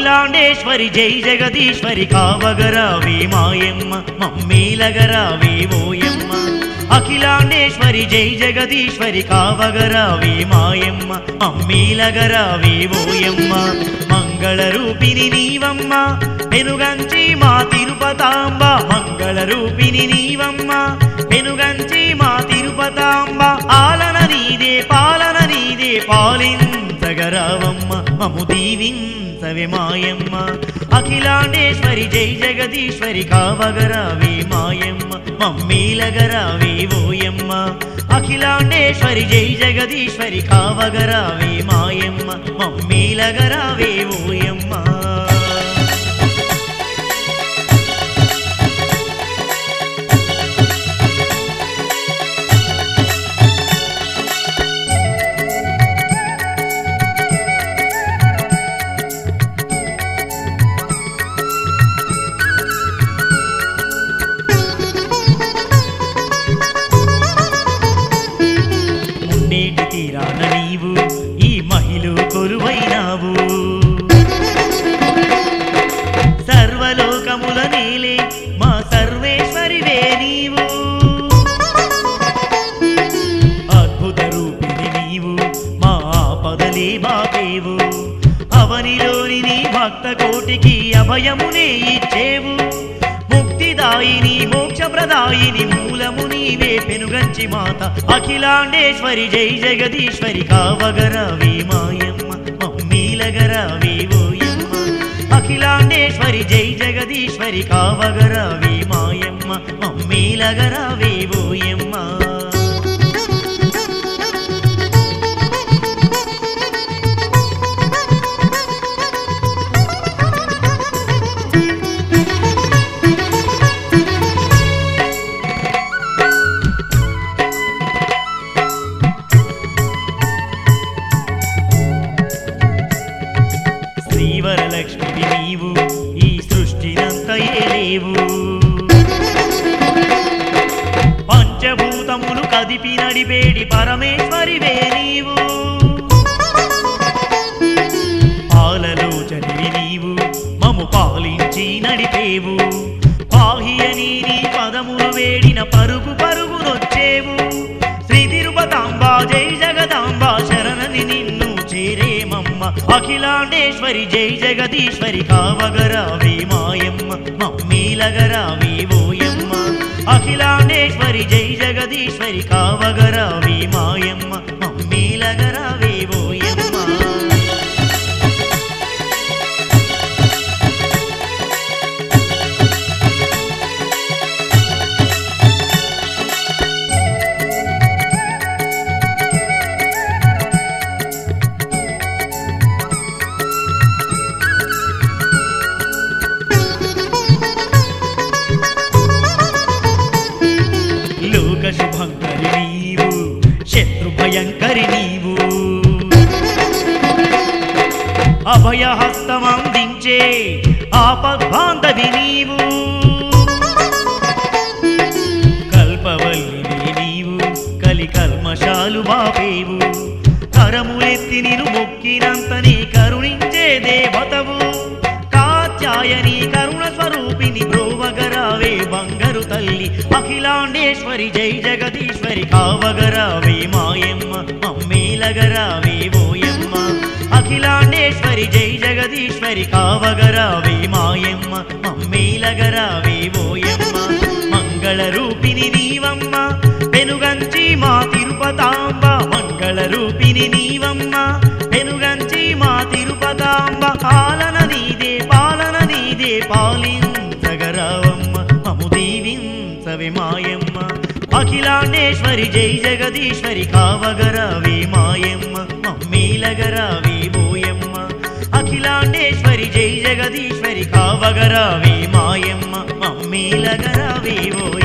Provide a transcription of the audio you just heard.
అఖిలాండేశ్వరి జై జగదీశ్వరి కావగరావే మాయమ్మ మమ్మీలగరావే ఓయమ్మ అఖిలాండేశ్వరి జై జగదీశ్వరి కావగరావే మాయమ్మ మమ్మీలగరావే ఓయమ్మ మంగళ రూపిణి నీవమ్మ పెనుగంచి మా తిరుపతాంబ మంగళ రూపిణి నీవమ్మ పెనుగంచి మా తిరుపతాంబ ఆలన నీదే పాలన నీదే పాలించగరావమ్మ మము దీవించవే మాయమ్మ అఖిలాండేశ్వరి జై జగదీశ్వరి కావగరావే మాయమ్మ మమ్మీలగరావే ఓయమ్మ అఖిలాండేశ్వరి జై జగదీశ్వరి కావగరావే మాయమ్మ మమ్మీలగరావే ఓయమ్మ తీరాన నీవు ఈ మహిళ కొలువైనావు సర్వలోకముల నేలే మా సర్వేశ్వరివే నీవు అద్భుత రూపిణి నీవు మా ఆపదలే బాపేవు అవనిలోని నీ భక్త కోటికి అభయమునే ఇచ్చేవు ముక్తిదాయిని మోక్షప్రదాయిని మూలము నీవే పెనుగంచి మాత అఖిలాండేశ్వరి జై జగదీశ్వరి కావగరావే మాయమ్మ మమ్మీలగరావే ఓయమ్మ అఖిలాండేశ్వరి జై జగదీశ్వరి కావగరావే మాయమ్మ మమ్మీలగరావే ఓయమ్మ శ్రీవరలక్ష్మి నీవు ఈ సృష్టినంత ఏలేవు పంచభూతములు కదిపి నడిపేడి పరమేశ్వరివే నీవు పాలలోచనివి నీవు మము పాలించి నడిపేవు పాహియని నీ పదములు వేడిన పరుగు పరుగునొచ్చేవు శ్రీ తిరుపతాంబ జై జగదాంబ శరణని నిన్ను చేరేమమ్మ అఖిలాండేశ్వరి జై జగదీశ్వరి కావగరావే మాయమ్మ మమ్మీలగరావే ఓయమ్మ అఖిలాండేశ్వరి జై జగదీశ్వరి కావగరావే మాయమ్మ మమ్మీలగరావే ఓయమ్మ శుభంకరి నీవు శత్రు భయంకరి నీవు అభయహస్తమందించే ఆపద్బాంధవి నీవు కల్పవల్లివి నీవు కలి కల్మషాలు బాపేవు కరములెత్తి నిన్ను మొక్కినంతని కరుణించే దేవతవు కాత్యాయని కరుణ స్వరూపిణి బ్రోవగరావే బంగారు తల్లి అఖిలాండేశ్వరి జై జగదీశ్వరి కావగరావే మాయమ్మ మమ్మీలగరావే ఓయమ్మ అఖిలాండేశ్వరి జై జగదీశ్వరి కావగరావే మాయమ్మ మమ్మీలగరావే ఓయమ్మ మంగళ రూపిణి నీవమ్మ పెనుగంచి మా తిరుపతాంబ మంగళ రూపిణి నీవమ్మ పెనుగంచి మా తిరుపతాంబ ఆలన నీదే పాలన నీదే పాలించగరావమ్మ మము దీవించవే మాయమ్మ అఖిలాండేశ్వరి జై జగదీశ్వరి కావగరావే మాయమ్మ మమ్మీలగరావే ఓయమ్మ అఖిలాండేశ్వరి జై జగదీశ్వరి కావగరావే మాయమ్మ మమ్మీలగరావే ఓ